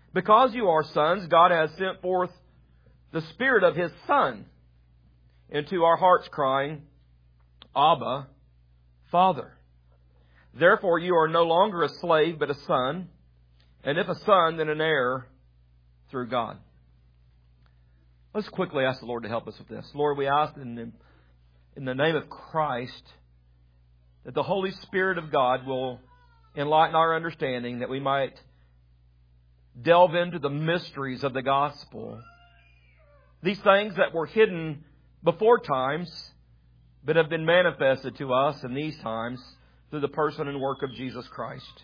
Because you are sons, God has sent forth the Spirit of His Son into our hearts, crying, Abba, Father. Therefore you are no longer a slave, but a son, and if a son, then an heir through God. Let's quickly ask the Lord to help us with this. Lord, we ask in the name of Christ that the Holy Spirit of God will enlighten our understanding, that we might delve into the mysteries of the gospel. These things that were hidden before times, but have been manifested to us in these times through the person and work of Jesus Christ.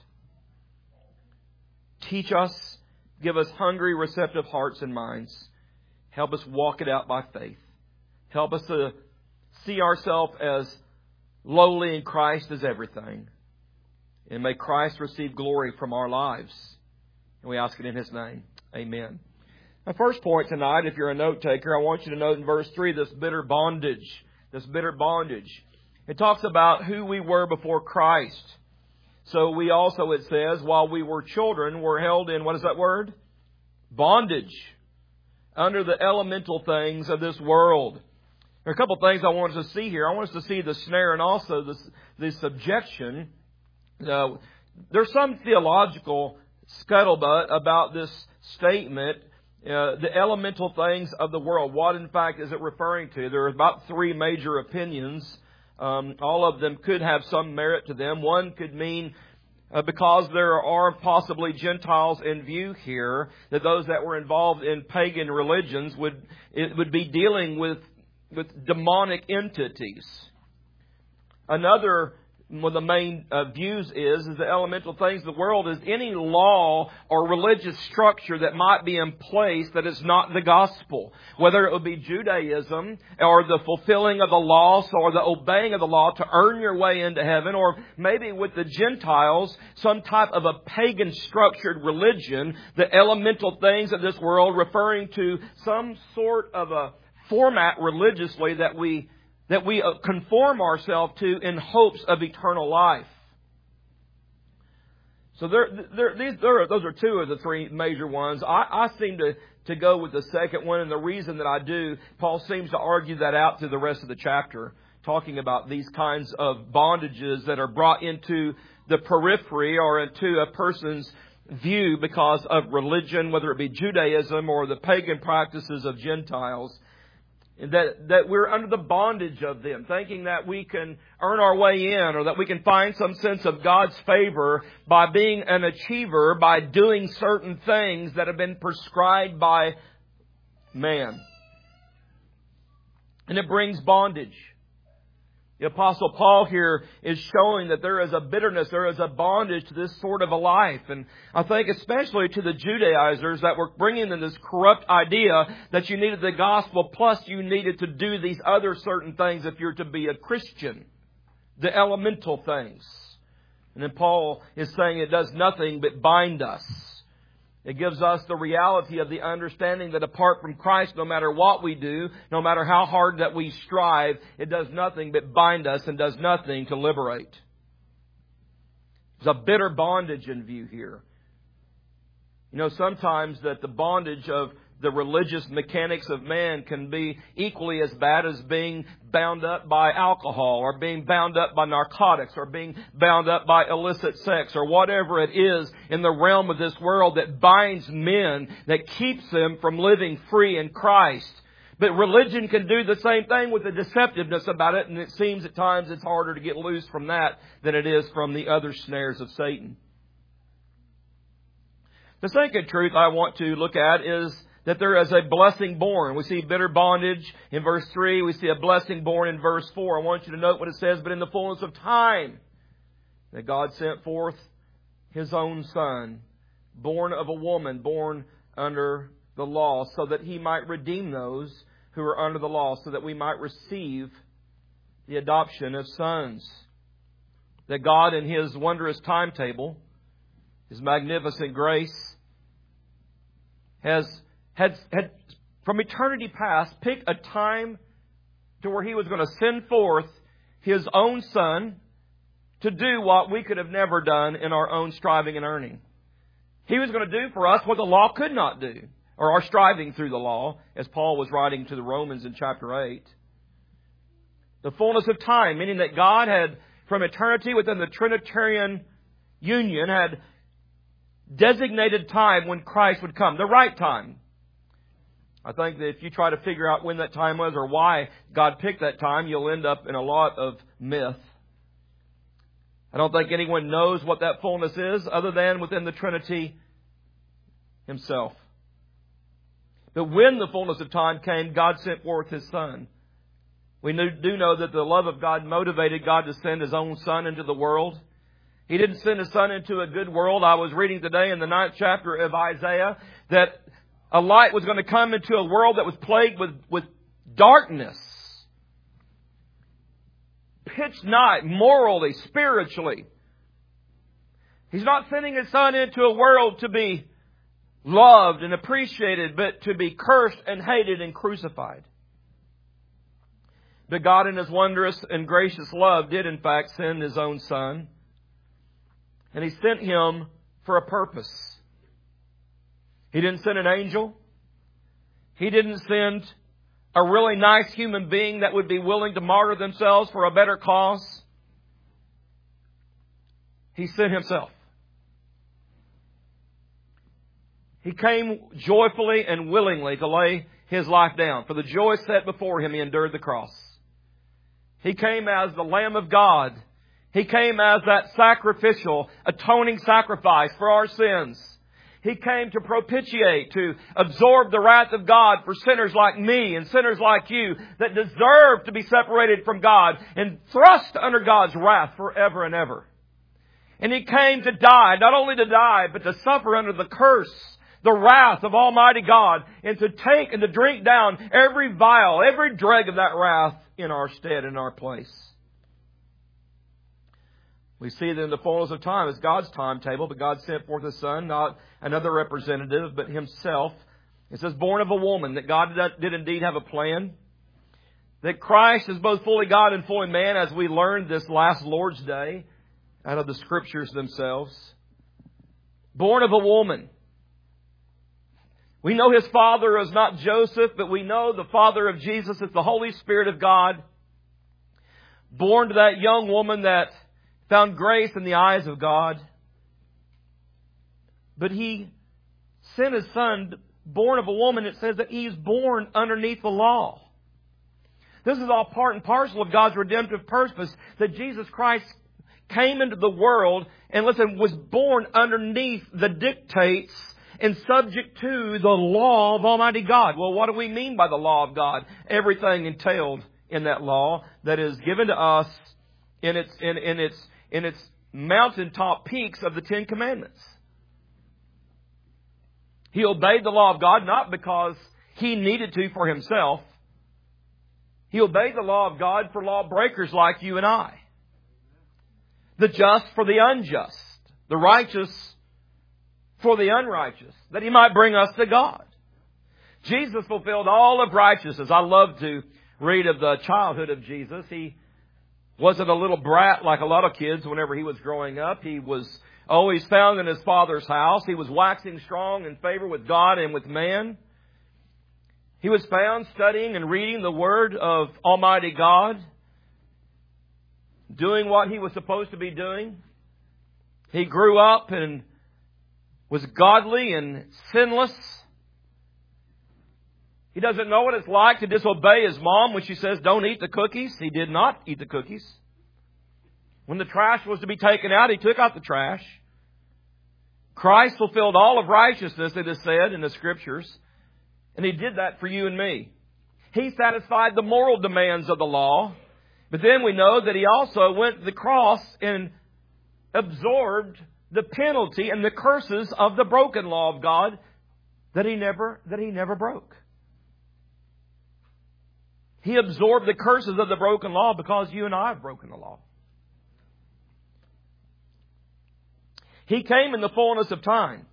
Teach us, give us hungry, receptive hearts and minds. Help us walk it out by faith. Help us to see ourselves as lowly in Christ as everything. And may Christ receive glory from our lives. And we ask it in His name. Amen. My first point tonight, if you're a note taker, I want you to note in verse 3 this bitter bondage. This bitter bondage. It talks about who we were before Christ. So we also, it says, while we were children, were held in, what is that word? Bondage. Under the elemental things of this world. There are a couple of things I want us to see here. I want us to see the snare and also the subjection. There's some theological scuttlebutt about this statement. The elemental things of the world. What, in fact, is it referring to? There are about three major opinions. All of them could have some merit to them. One could mean, because there are possibly Gentiles in view here, that those that were involved in pagan religions would be dealing with demonic entities. Another one of the main views is the elemental things of the world is any law or religious structure that might be in place that is not the gospel. Whether it would be Judaism or the fulfilling of the law or the obeying of the law to earn your way into heaven, or maybe with the Gentiles, some type of a pagan structured religion, the elemental things of this world referring to some sort of a format religiously that we conform ourselves to in hopes of eternal life. So those are two of the three major ones. I seem to go with the second one, and the reason that I do, Paul seems to argue that out through the rest of the chapter, talking about these kinds of bondages that are brought into the periphery or into a person's view because of religion, whether it be Judaism or the pagan practices of Gentiles. That we're under the bondage of them, thinking that we can earn our way in or that we can find some sense of God's favor by being an achiever, by doing certain things that have been prescribed by man. And it brings bondage. The Apostle Paul here is showing that there is a bitterness, there is a bondage to this sort of a life. And I think especially to the Judaizers that were bringing in this corrupt idea that you needed the gospel plus you needed to do these other certain things if you're to be a Christian. The elemental things. And then Paul is saying it does nothing but bind us. It gives us the reality of the understanding that apart from Christ, no matter what we do, no matter how hard that we strive, it does nothing but bind us and does nothing to liberate. There's a bitter bondage in view here. You know, sometimes that the bondage of the religious mechanics of man can be equally as bad as being bound up by alcohol or being bound up by narcotics or being bound up by illicit sex or whatever it is in the realm of this world that binds men, that keeps them from living free in Christ. But religion can do the same thing with the deceptiveness about it, and it seems at times it's harder to get loose from that than it is from the other snares of Satan. The second truth I want to look at is that there is a blessing born. We see bitter bondage in verse 3. We see a blessing born in verse 4. I want you to note what it says, but in the fullness of time, that God sent forth His own Son, born of a woman, born under the law, so that He might redeem those who are under the law, so that we might receive the adoption of sons. That God in His wondrous timetable, His magnificent grace, had from eternity past picked a time to where He was going to send forth His own Son to do what we could have never done in our own striving and earning. He was going to do for us what the law could not do, or are striving through the law, as Paul was writing to the Romans in chapter 8. The fullness of time, meaning that God had, from eternity within the Trinitarian union, had designated time when Christ would come, the right time. I think that if you try to figure out when that time was or why God picked that time, you'll end up in a lot of myth. I don't think anyone knows what that fullness is other than within the Trinity Himself. But when the fullness of time came, God sent forth His Son. We do know that the love of God motivated God to send His own Son into the world. He didn't send His Son into a good world. I was reading today in the 9th chapter of Isaiah that a light was going to come into a world that was plagued with darkness. Pitch night, morally, spiritually. He's not sending His Son into a world to be loved and appreciated, but to be cursed and hated and crucified. But God in His wondrous and gracious love did in fact send His own Son. And He sent Him for a purpose. He didn't send an angel. He didn't send a really nice human being that would be willing to martyr themselves for a better cause. He sent Himself. He came joyfully and willingly to lay His life down. For the joy set before Him, He endured the cross. He came as the Lamb of God. He came as that sacrificial, atoning sacrifice for our sins. He came to propitiate, to absorb the wrath of God for sinners like me and sinners like you that deserve to be separated from God and thrust under God's wrath forever and ever. And He came to die, not only to die, but to suffer under the curse, the wrath of Almighty God, and to take and to drink down every vial, every dreg of that wrath in our stead, in our place. We see that in the fullness of time is God's timetable, but God sent forth His Son, not another representative, but Himself. It says, born of a woman, that God did indeed have a plan. That Christ is both fully God and fully man, as we learned this last Lord's Day out of the Scriptures themselves. Born of a woman. We know His father is not Joseph, but we know the Father of Jesus is the Holy Spirit of God. Born to that young woman that found grace in the eyes of God. But He sent His Son, born of a woman. It says that He's born underneath the law. This is all part and parcel of God's redemptive purpose, that Jesus Christ came into the world and, was born underneath the dictates and subject to the law of Almighty God. Well, what do we mean by the law of God? Everything entailed in that law that is given to us in its mountaintop peaks of the Ten Commandments. He obeyed the law of God not because He needed to for Himself. He obeyed the law of God for lawbreakers like you and I. The just for the unjust. The righteous for the unrighteous. That He might bring us to God. Jesus fulfilled all of righteousness. I love to read of the childhood of Jesus. He wasn't a little brat like a lot of kids whenever He was growing up. He was always found in His Father's house. He was waxing strong in favor with God and with man. He was found studying and reading the Word of Almighty God, doing what He was supposed to be doing. He grew up and was godly and sinless. He doesn't know what it's like to disobey His mom when she says, don't eat the cookies. He did not eat the cookies. When the trash was to be taken out, He took out the trash. Christ fulfilled all of righteousness, it is said in the Scriptures. And He did that for you and me. He satisfied the moral demands of the law. But then we know that He also went to the cross and absorbed the penalty and the curses of the broken law of God that He never broke. He absorbed the curses of the broken law because you and I have broken the law. He came in the fullness of time.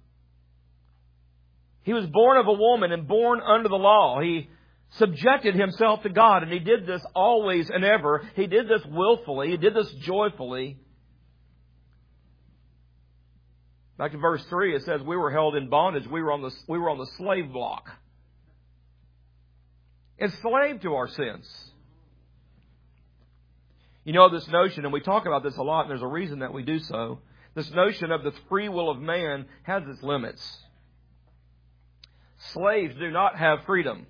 He was born of a woman and born under the law. He subjected Himself to God, and He did this always and ever. He did this willfully. He did this joyfully. Back in verse 3, it says we were held in bondage. We were on the slave block. Enslaved to our sins. You know this notion, and we talk about this a lot, and there's a reason that we do so. This notion of the free will of man has its limits. Slaves do not have freedom.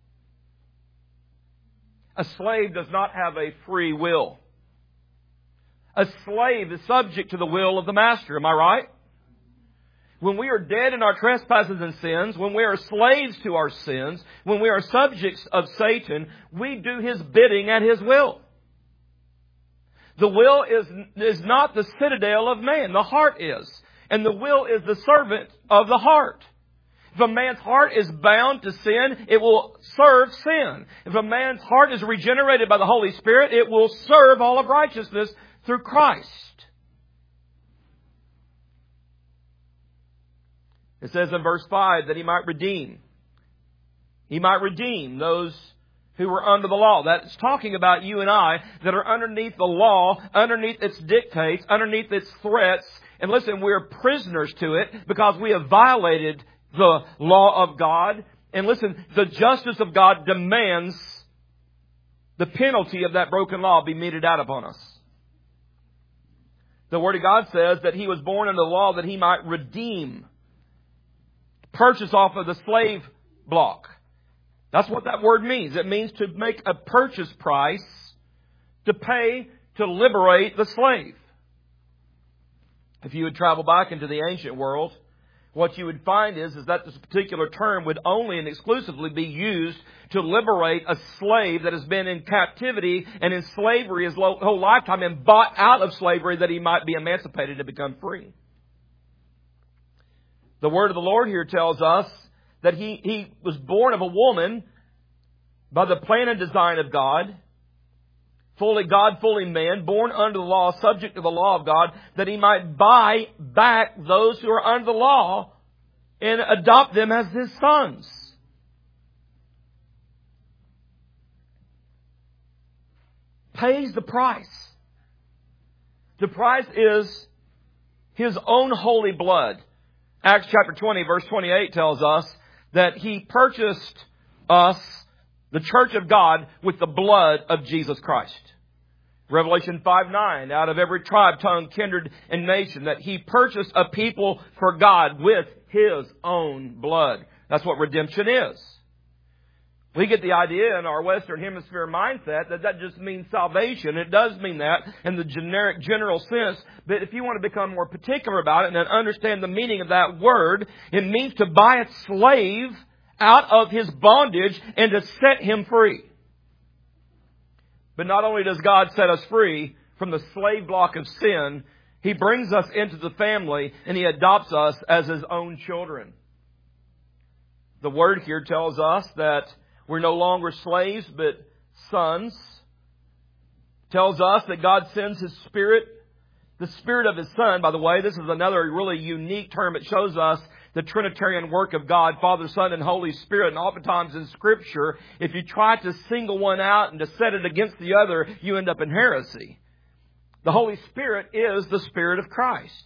A slave does not have a free will. A slave is subject to the will of the master. Am I right? When we are dead in our trespasses and sins, when we are slaves to our sins, when we are subjects of Satan, we do his bidding at his will. The will is not the citadel of man. The heart is. And the will is the servant of the heart. If a man's heart is bound to sin, it will serve sin. If a man's heart is regenerated by the Holy Spirit, it will serve all of righteousness through Christ. It says in verse 5 that He might redeem. He might redeem those who were under the law. That's talking about you and I that are underneath the law, underneath its dictates, underneath its threats. And listen, we are prisoners to it because we have violated the law of God. And listen, the justice of God demands the penalty of that broken law be meted out upon us. The Word of God says that He was born under the law that He might redeem. Purchase off of the slave block. That's what that word means. It means to make a purchase price to pay to liberate the slave. If you would travel back into the ancient world, what you would find is that this particular term would only and exclusively be used to liberate a slave that has been in captivity and in slavery his whole lifetime and bought out of slavery that he might be emancipated and become free. The word of the Lord here tells us that he was born of a woman by the plan and design of God, fully God, fully man, born under the law, subject to the law of God, that He might buy back those who are under the law and adopt them as His sons. Pays the price. The price is His own holy blood. Acts chapter 20, verse 28 tells us that He purchased us, the church of God, with the blood of Jesus Christ. Revelation 5:9, out of every tribe, tongue, kindred, and nation, that He purchased a people for God with His own blood. That's what redemption is. We get the idea in our Western Hemisphere mindset that just means salvation. It does mean that in the general sense. But if you want to become more particular about it and understand the meaning of that word, it means to buy a slave out of his bondage and to set him free. But not only does God set us free from the slave block of sin, He brings us into the family and He adopts us as His own children. The word here tells us that we're no longer slaves, but sons. Tells us that God sends His Spirit, the Spirit of His Son. By the way, this is another really unique term. It shows us the Trinitarian work of God, Father, Son, and Holy Spirit. And oftentimes in Scripture, if you try to single one out and to set it against the other, you end up in heresy. The Holy Spirit is the Spirit of Christ.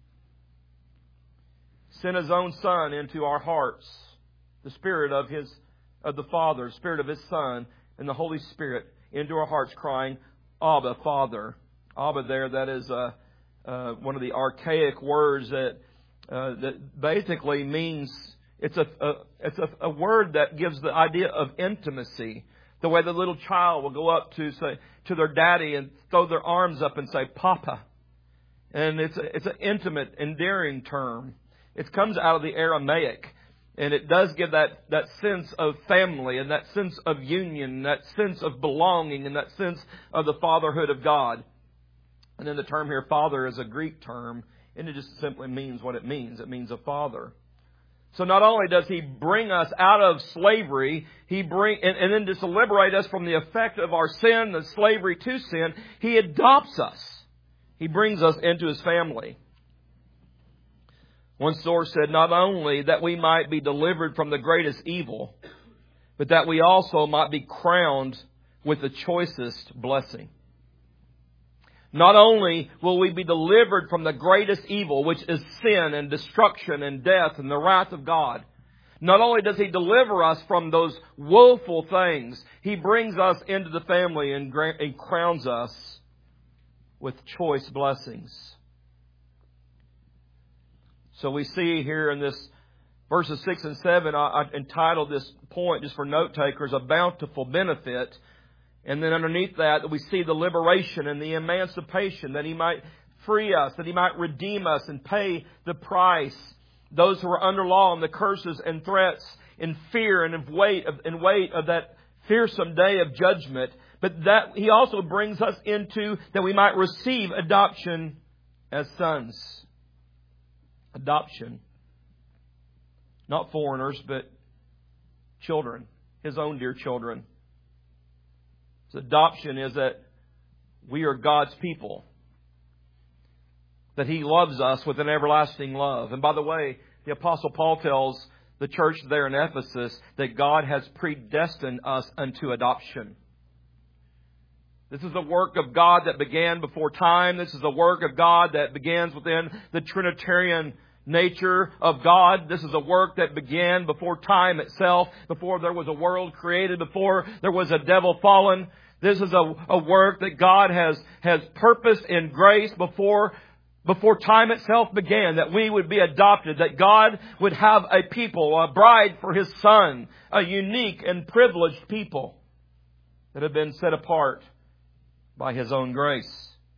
Sent His own Son into our hearts. The Spirit of the Father, Spirit of His Son, and the Holy Spirit into our hearts, crying, Abba, Father. Abba there, that is one of the archaic words that basically means, it's a word that gives the idea of intimacy. The way the little child will go up to their daddy and throw their arms up and say, Papa. And it's an intimate, endearing term. It comes out of the Aramaic. And it does give that sense of family and that sense of union, that sense of belonging and that sense of the fatherhood of God. And then the term here, Father, is a Greek term, and it just simply means what it means. It means a father. So not only does He bring us out of slavery, and then to liberate us from the effect of our sin, the slavery to sin, He adopts us. He brings us into His family. One source said, not only that we might be delivered from the greatest evil, but that we also might be crowned with the choicest blessing. Not only will we be delivered from the greatest evil, which is sin and destruction and death and the wrath of God. Not only does He deliver us from those woeful things, He brings us into the family and crowns us with choice blessings. So we see here in this verses 6 and 7, I entitled this point, just for note takers, a bountiful benefit. And then underneath that, we see the liberation and the emancipation, that He might free us, that He might redeem us and pay the price. Those who are under law and the curses and threats and fear and weight of that fearsome day of judgment. But that He also brings us into that we might receive adoption as sons. Adoption. Not foreigners, but children. His own dear children. So adoption is that we are God's people. That He loves us with an everlasting love. And by the way, the Apostle Paul tells the church there in Ephesus that God has predestined us unto adoption. This is the work of God that began before time. This is the work of God that begins within the Trinitarian nature of God. This is a work that began before time itself, before there was a world created, before there was a devil fallen. This is a work that God has purposed in grace before time itself began, that we would be adopted, that God would have a people, a bride for His Son, a unique and privileged people that have been set apart by His own grace.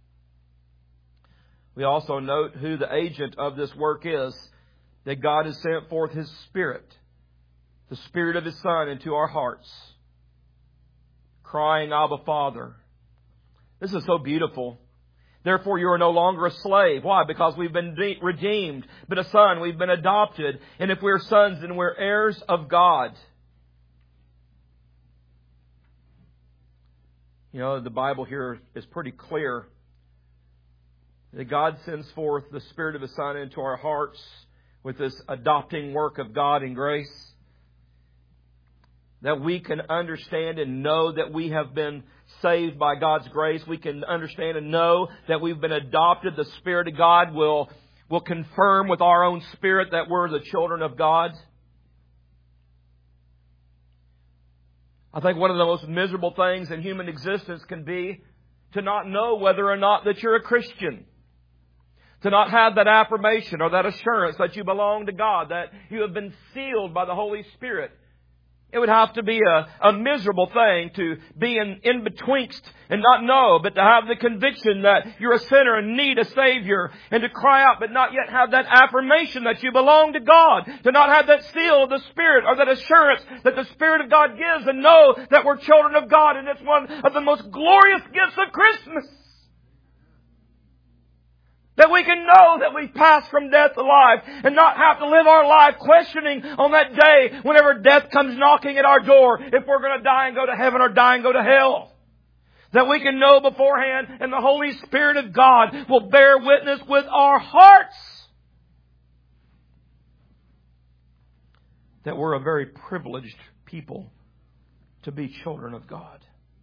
We also note who the agent of this work is, that God has sent forth His Spirit, the Spirit of His Son into our hearts, crying, Abba, Father. This is so beautiful. Therefore, you are no longer a slave. Why? Because we've been redeemed, but a son. We've been adopted. And if we're sons, then we're heirs of God. You know, the Bible here is pretty clear that God sends forth the Spirit of His Son into our hearts with this adopting work of God in grace. That we can understand and know that we have been saved by God's grace. We can understand and know that we've been adopted. The Spirit of God will confirm with our own spirit that we're the children of God. I think one of the most miserable things in human existence can be to not know whether or not that you're a Christian. To not have that affirmation or that assurance that you belong to God, that you have been sealed by the Holy Spirit. It would have to be a miserable thing to be in betwixt and not know, but to have the conviction that you're a sinner and need a Savior, and to cry out but not yet have that affirmation that you belong to God, to not have that seal of the Spirit or that assurance that the Spirit of God gives, and know that we're children of God, and it's one of the most glorious gifts of Christmas. That we can know that we've passed from death to life and not have to live our life questioning on that day whenever death comes knocking at our door if we're going to die and go to heaven or die and go to hell. That we can know beforehand, and the Holy Spirit of God will bear witness with our hearts that we're a very privileged people to be children of God.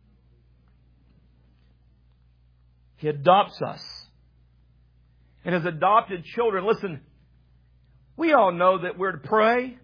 He adopts us. And as adopted children, listen, we all know that we're to pray.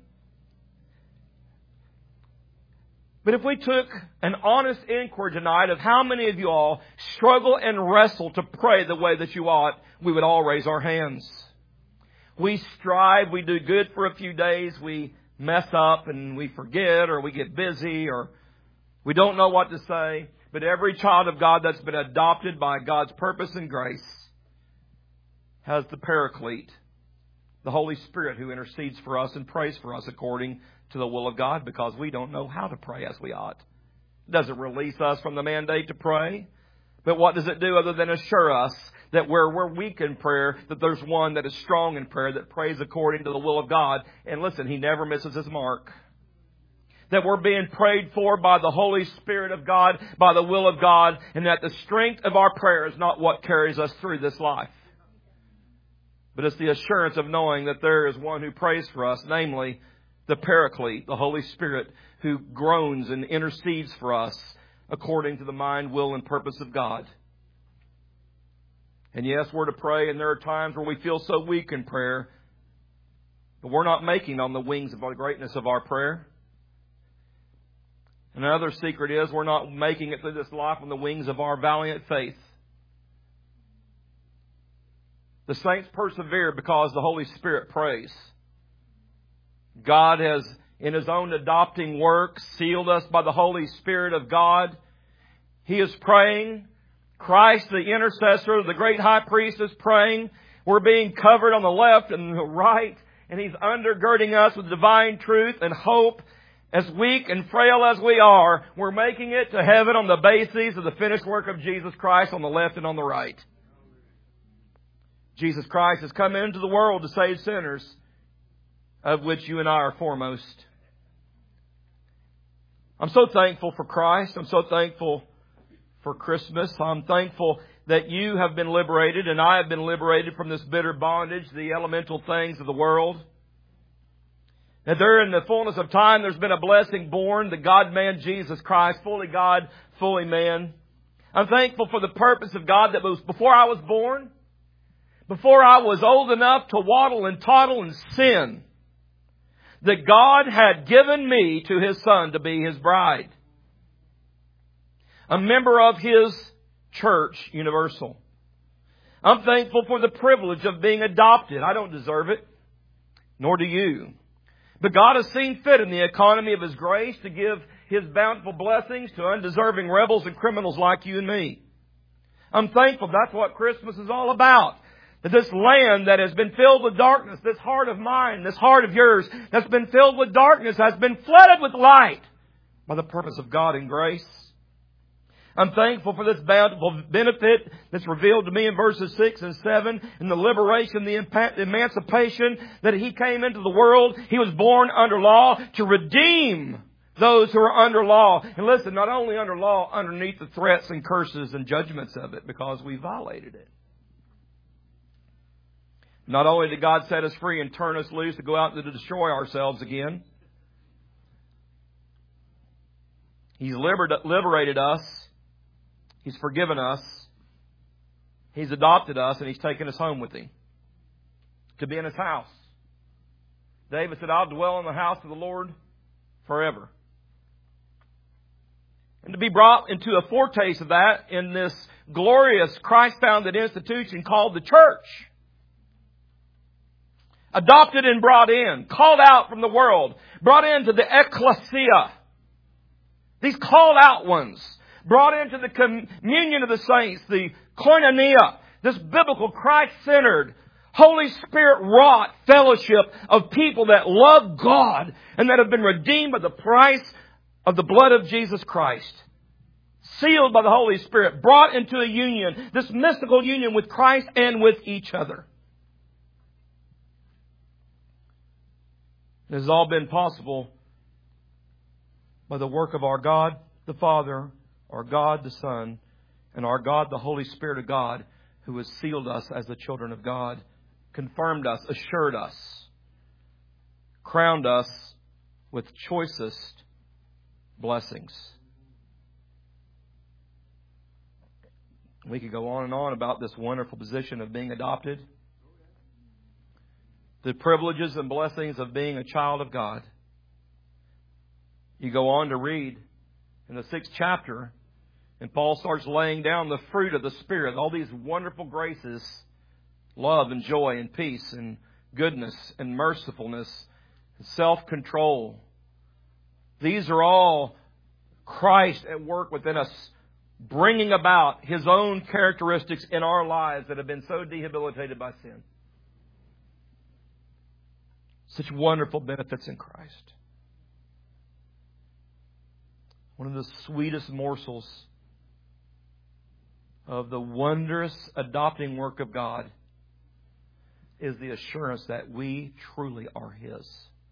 But if we took an honest inquiry tonight of how many of you all struggle and wrestle to pray the way that you ought, we would all raise our hands. We strive, we do good for a few days, we mess up and we forget, or we get busy, or we don't know what to say. But every child of God that's been adopted by God's purpose and grace has the Paraclete, the Holy Spirit, who intercedes for us and prays for us according to the will of God, because we don't know how to pray as we ought. It doesn't release us from the mandate to pray. But what does it do other than assure us that where we're weak in prayer, that there's one that is strong in prayer, that prays according to the will of God. And listen, He never misses His mark. That we're being prayed for by the Holy Spirit of God, by the will of God, and that the strength of our prayer is not what carries us through this life. But it's the assurance of knowing that there is one who prays for us, namely the Paraclete, the Holy Spirit, who groans and intercedes for us according to the mind, will, and purpose of God. And yes, we're to pray, and there are times where we feel so weak in prayer. But we're not making on the wings of the greatness of our prayer. Another secret is we're not making it through this life on the wings of our valiant faith. The saints persevere because the Holy Spirit prays. God has, in His own adopting work, sealed us by the Holy Spirit of God. He is praying. Christ, the intercessor, the great high priest, is praying. We're being covered on the left and the right, and He's undergirding us with divine truth and hope. As weak and frail as we are, we're making it to heaven on the basis of the finished work of Jesus Christ on the left and on the right. Jesus Christ has come into the world to save sinners, of which you and I are foremost. I'm so thankful for Christ. I'm so thankful for Christmas. I'm thankful that you have been liberated and I have been liberated from this bitter bondage, the elemental things of the world. That there in the fullness of time there's been a blessing born, the God-man Jesus Christ, fully God, fully man. I'm thankful for the purpose of God that was before I was born, before I was old enough to waddle and toddle and sin, that God had given me to His Son to be His bride. A member of His church universal. I'm thankful for the privilege of being adopted. I don't deserve it, nor do you. But God has seen fit in the economy of His grace to give His bountiful blessings to undeserving rebels and criminals like you and me. I'm thankful that's what Christmas is all about. That this land that has been filled with darkness, this heart of mine, this heart of yours, that's been filled with darkness, has been flooded with light by the purpose of God and grace. I'm thankful for this bountiful benefit that's revealed to me in verses 6 and 7, in the liberation, the emancipation, that He came into the world. He was born under law to redeem those who are under law. And listen, not only under law, underneath the threats and curses and judgments of it, because we violated it. Not only did God set us free and turn us loose to go out and to destroy ourselves again, He's liberated us. He's forgiven us. He's adopted us, and He's taken us home with Him to be in His house. David said, I'll dwell in the house of the Lord forever. And to be brought into a foretaste of that in this glorious Christ-founded institution called the church. Adopted and brought in, called out from the world, brought into the ecclesia. These called out ones. Brought into the communion of the saints, the koinonia, this biblical Christ-centered, Holy Spirit-wrought fellowship of people that love God and that have been redeemed by the price of the blood of Jesus Christ. Sealed by the Holy Spirit, brought into a union, this mystical union with Christ and with each other. This has all been possible by the work of our God the Father, our God the Son, and our God the Holy Spirit of God, who has sealed us as the children of God, confirmed us, assured us, crowned us with choicest blessings. We could go on and on about this wonderful position of being adopted, the privileges and blessings of being a child of God. You go on to read in the 6th chapter, and Paul starts laying down the fruit of the Spirit, all these wonderful graces, love and joy and peace and goodness and mercifulness and self-control. These are all Christ at work within us, bringing about His own characteristics in our lives that have been so debilitated by sin. Such wonderful benefits in Christ. One of the sweetest morsels of the wondrous adopting work of God is the assurance that we truly are His.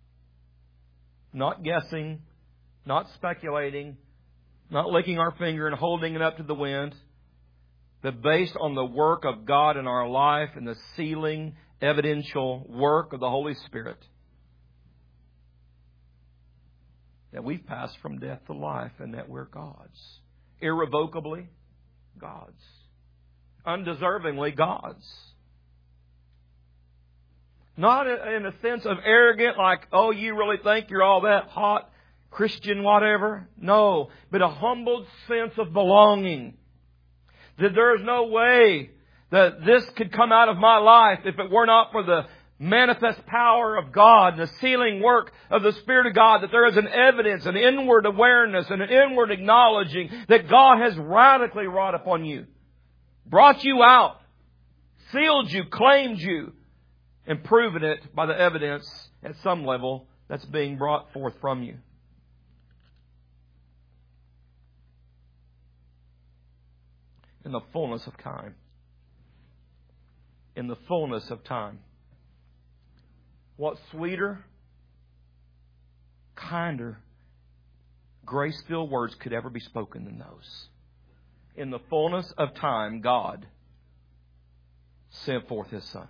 Not guessing, not speculating, not licking our finger and holding it up to the wind, but based on the work of God in our life and the sealing, evidential work of the Holy Spirit. That we've passed from death to life and that we're God's. Irrevocably God's. undeservingly God's. Not in a sense of arrogant, like, oh, you really think you're all that hot, Christian, whatever. No, but a humbled sense of belonging. That there is no way that this could come out of my life if it were not for the manifest power of God, the sealing work of the Spirit of God, that there is an evidence, an inward awareness, and an inward acknowledging that God has radically wrought upon you, brought you out, sealed you, claimed you, and proven it by the evidence at some level that's being brought forth from you. In the fullness of time. In the fullness of time. What sweeter, kinder, grace-filled words could ever be spoken than those? In the fullness of time, God sent forth His Son.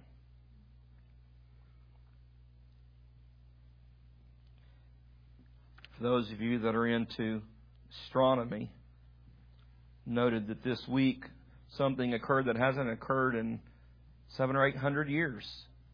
For those of you that are into astronomy, noted that this week something occurred that hasn't occurred in 700 or 800 years.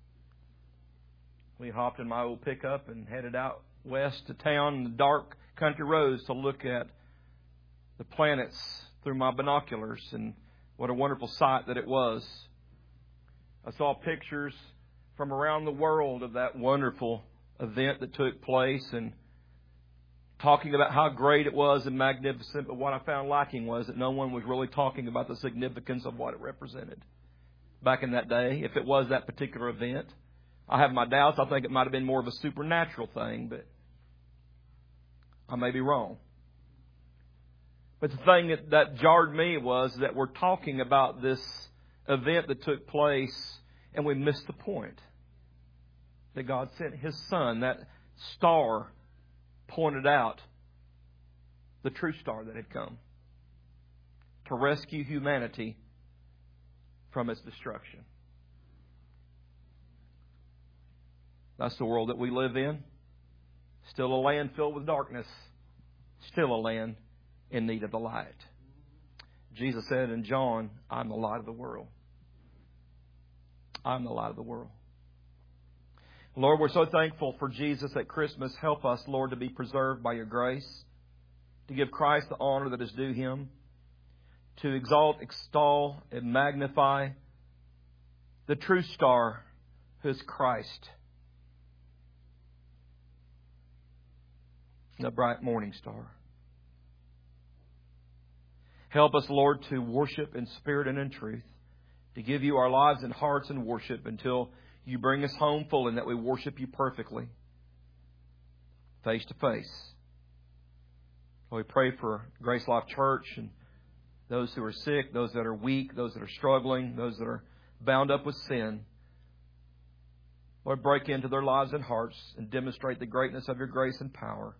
We hopped in my old pickup and headed out west to town in the dark country roads to look at the planets through my binoculars, and what a wonderful sight that it was. I saw pictures from around the world of that wonderful event that took place, and talking about how great it was and magnificent, but what I found lacking was that no one was really talking about the significance of what it represented back in that day, if it was that particular event. I have my doubts. I think it might have been more of a supernatural thing, but I may be wrong. But the thing that jarred me was that we're talking about this event that took place, and we missed the point. That God sent His Son, that star pointed out the true star that had come to rescue humanity from its destruction. That's the world that we live in. Still a land filled with darkness. Still a land in need of the light. Jesus said in John, I'm the light of the world. I'm the light of the world. Lord, we're so thankful for Jesus at Christmas. Help us, Lord, to be preserved by Your grace, to give Christ the honor that is due Him, to exalt, extol, and magnify the true star who is Christ, the bright morning star. Help us, Lord, to worship in spirit and in truth, to give You our lives and hearts in worship until You bring us home full, and that we worship You perfectly, face to face. We pray for Grace Life Church and those who are sick, those that are weak, those that are struggling, those that are bound up with sin. Lord, break into their lives and hearts and demonstrate the greatness of Your grace and power.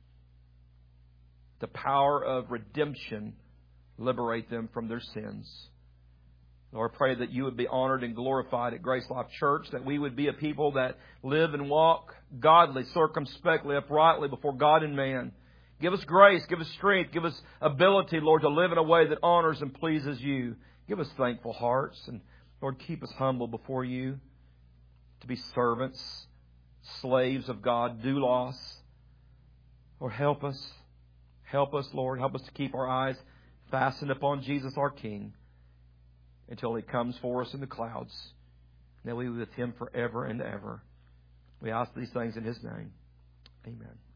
The power of redemption, liberate them from their sins. Lord, I pray that You would be honored and glorified at Grace Life Church, that we would be a people that live and walk godly, circumspectly, uprightly before God and man. Give us grace, give us strength, give us ability, Lord, to live in a way that honors and pleases You. Give us thankful hearts, and Lord, keep us humble before You, to be servants, slaves of God, doulos. Lord, help us. Help us, Lord. Help us to keep our eyes fastened upon Jesus, our King, until He comes for us in the clouds. That we be with Him forever and ever. We ask these things in His name. Amen.